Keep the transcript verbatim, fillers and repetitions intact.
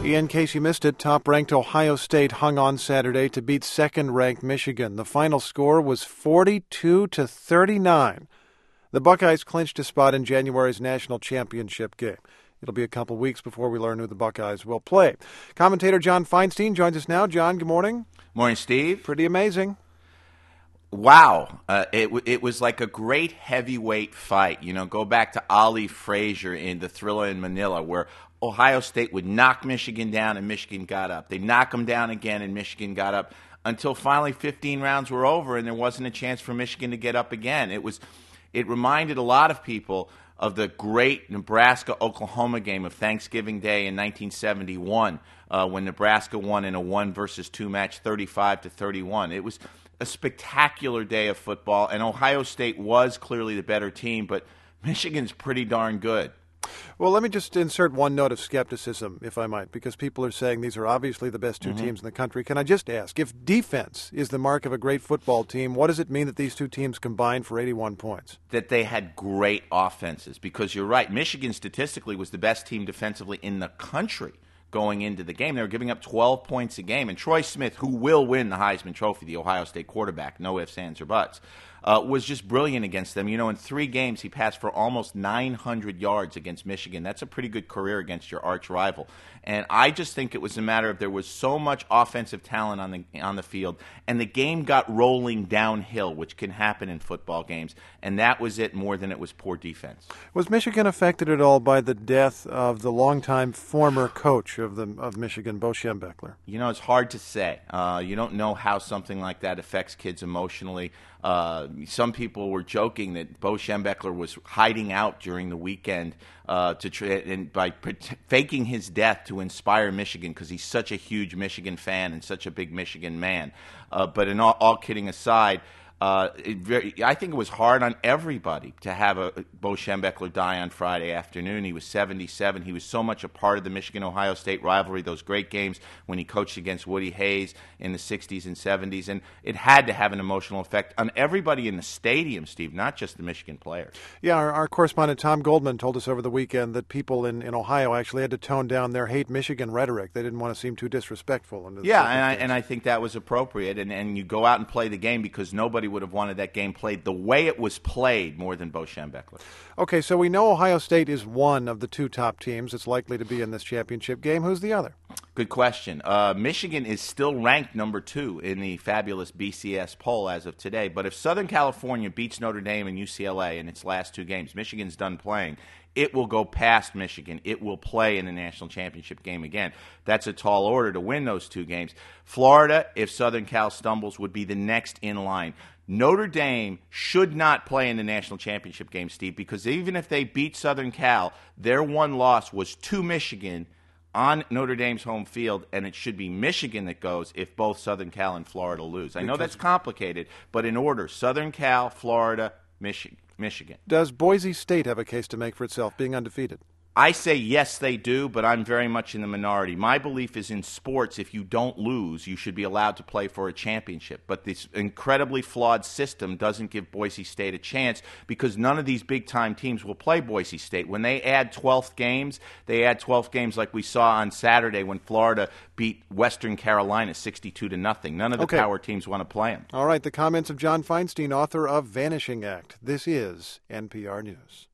In case you missed it, top-ranked Ohio State hung on Saturday to beat second-ranked Michigan. The final score was forty-two to thirty-nine. The Buckeyes clinched a spot in January's national championship game. It'll be a couple weeks before we learn who the Buckeyes will play. Commentator John Feinstein joins us now. John, good morning. Morning, Steve. Pretty amazing. Wow. Uh, it, w- it was like a great heavyweight fight. You know, go back to Ali Frazier in The Thriller in Manila, where Ohio State would knock Michigan down and Michigan got up. They knock them down again and Michigan got up until finally fifteen rounds were over and there wasn't a chance for Michigan to get up again. It was, it reminded a lot of people of the great Nebraska-Oklahoma game of Thanksgiving Day in nineteen seventy-one uh, when Nebraska won in a one versus two match, thirty-five to thirty-one. It was a spectacular day of football, and Ohio State was clearly the better team, but Michigan's pretty darn good. Well, let me just insert one note of skepticism, if I might, because people are saying these are obviously the best two mm-hmm. teams in the country. Can I just ask, if defense is the mark of a great football team, what does it mean that these two teams combined for eighty-one points? That they had great offenses, because you're right, Michigan statistically was the best team defensively in the country going into the game. They were giving up twelve points a game, and Troy Smith, who will win the Heisman Trophy, the Ohio State quarterback, no ifs, ands, or buts, Uh, was just brilliant against them. You know, in three games, he passed for almost nine hundred yards against Michigan. That's a pretty good career against your arch rival. And I just think it was a matter of there was so much offensive talent on the on the field, and the game got rolling downhill, which can happen in football games. And that was it more than it was poor defense. Was Michigan affected at all by the death of the longtime former coach of the of Michigan, Bo Schembechler? You know, it's hard to say. Uh, you don't know how something like that affects kids emotionally. Uh, some people were joking that Bo Schembechler was hiding out during the weekend uh, to try, and by pre- faking his death to inspire Michigan because he's such a huge Michigan fan and such a big Michigan man. Uh, but in all, all kidding aside, Uh, it very, I think it was hard on everybody to have a Bo Schembechler die on Friday afternoon. He was seventy-seven. He was so much a part of the Michigan-Ohio State rivalry, those great games when he coached against Woody Hayes in the sixties and seventies. And it had to have an emotional effect on everybody in the stadium, Steve, not just the Michigan players. Yeah, our, our correspondent Tom Goldman told us over the weekend that people in, in Ohio actually had to tone down their hate Michigan rhetoric. They didn't want to seem too disrespectful. Yeah, and I, and I think that was appropriate. And, and you go out and play the game because nobody would have wanted that game played the way it was played more than Bo Schembechler. Okay, so we know Ohio State is one of the two top teams that's likely to be in this championship game. Who's the other? Good question. Uh, Michigan is still ranked number two in the fabulous B C S poll as of today. But if Southern California beats Notre Dame and U C L A in its last two games, Michigan's done playing. It will go past Michigan. It will play in the national championship game again. That's a tall order to win those two games. Florida, if Southern Cal stumbles, would be the next in line. Notre Dame should not play in the national championship game, Steve, because even if they beat Southern Cal, their one loss was to Michigan on Notre Dame's home field, and it should be Michigan that goes if both Southern Cal and Florida lose. I know that's complicated, but in order, Southern Cal, Florida, Michigan. Michigan. Does Boise State have a case to make for itself, being undefeated? I say yes, they do, but I'm very much in the minority. My belief is in sports, if you don't lose, you should be allowed to play for a championship. But this incredibly flawed system doesn't give Boise State a chance because none of these big-time teams will play Boise State. When they add twelfth games, they add twelfth games like we saw on Saturday when Florida beat Western Carolina sixty-two to nothing. None of the okay. power teams want to play them. All right, the comments of John Feinstein, author of Vanishing Act. This is N P R News.